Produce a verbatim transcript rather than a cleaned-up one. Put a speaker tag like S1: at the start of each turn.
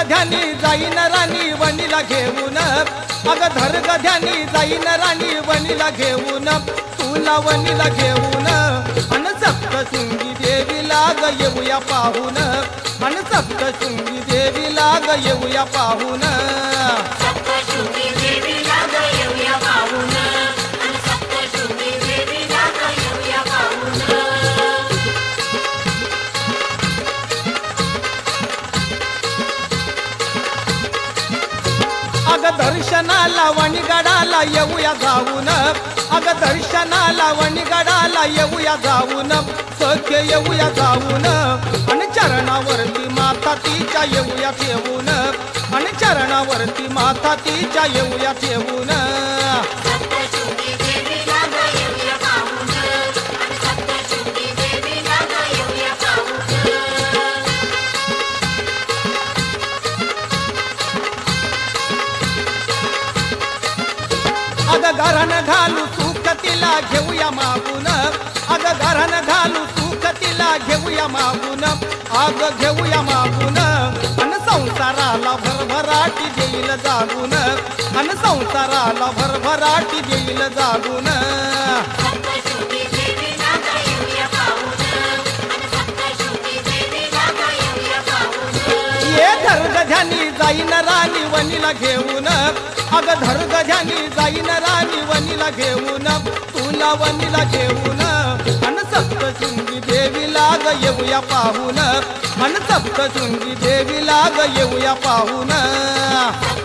S1: ध्यानी जाईन राणी वनीला घेऊन, अग धर्ग ध्यानी जाईन राणी वनीला घेऊन, तुला वनीला घेऊन अन सप्तशृंगी देवीला ग येऊया पाहून, अन सप्तशृंगी देवीला ग येऊया पाहून,
S2: सप्तशृंगी देवीला ग येऊया पाहून, अन सप्तशृंगी देवीला ग येऊया पाहून.
S1: अग दर्शनाला वणीगडाला येऊया जाऊन, अग दर्शनाला वणीगडाला येऊया जाऊन, सख्य येऊया जाऊन आणि चरणावरती माता तिच्या येऊया ठेवून, आणि चरणावरती माता तिच्या येऊया ठेवून.
S2: सप्तशृंगी देवीला ग येऊया पाहून, अन सप्तशृंगी देवीला ग येऊया पाहून.
S1: अग घरण घालू सुख तिला घेऊया मागून, अग घरण घालू सुख तिला घेऊया मागून, अग घेऊया मागून अन संसाराला भरभराटी देईल जागून, अन संसाराला भरभराटी देईल जागून.
S2: सप्तशृंगी देवीला ग येऊया पाहून, अन सप्तशृंगी देवीला ग येऊया पाहून.
S1: ये धर्ग ध्यानी जाईन राणी वनीला घेऊन, अग धर्ग ध्यानी जाईन राणी वनीला घेऊन, तुला वनीला घेऊन अन सप्तशृंगी देवीला ग येऊया पाहून, अन सप्तशृंगी देवीला ग येऊया पाहून.